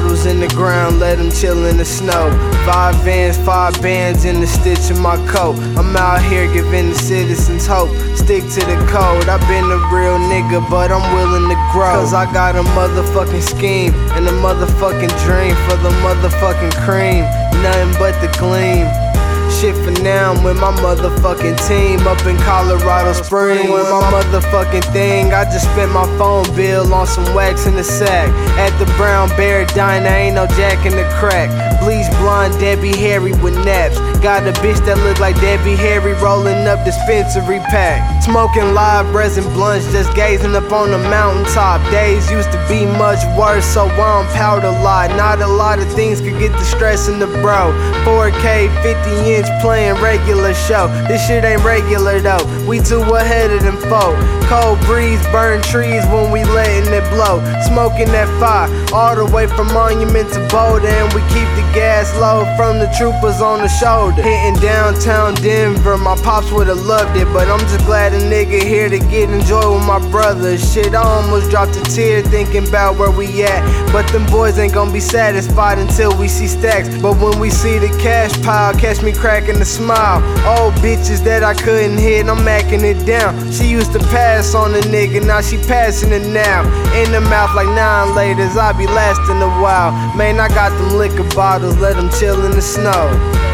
bottles in the ground, let them chill in the snow. 5 vans, 5 bands in the stitch of my coat. I'm out here giving the citizens hope. Stick to the code, I've been a real nigga, but I'm willing to grow. Cause I got a motherfucking scheme and a motherfucking dream for the motherfucking cream. Nothing but the gleam. Shit for now, I'm with my motherfucking team up in Colorado Springs. Doing my motherfucking thing. I just spent my phone bill on some wax in the sack. At the Brown Bear Diner, ain't no jack in the crack. Bleach blonde Debbie Harry with naps. Got a bitch that look like Debbie Harry rolling up dispensary pack. Smoking live resin blunts, just gazing up on the mountaintop. Days used to be much worse, so I don't pout a lot. Not a lot of things could get the stress in the bro. 4K 50-inch playing regular show. This shit ain't regular though. We too ahead of them folk. Cold breeze burn trees when we letting it blow. Smoking that fire all the way from Monument to Boulder, and we keep the gas low from the troopers on the shoulder. Hitting downtown Denver, my pops would've loved it, but I'm just glad a nigga here to get enjoy with my brothers. Shit, I almost dropped a tear thinking about where we at, but them boys ain't gonna be satisfied until we see stacks. But when we see the cash pile, catch me cracking a smile. Old bitches that I couldn't hit, I'm macking it down. She used to pass on a nigga, now she passing it now. In the mouth like 9 laters, I be lasting a while. Man, I got them liquor bottles, let them chill in the snow.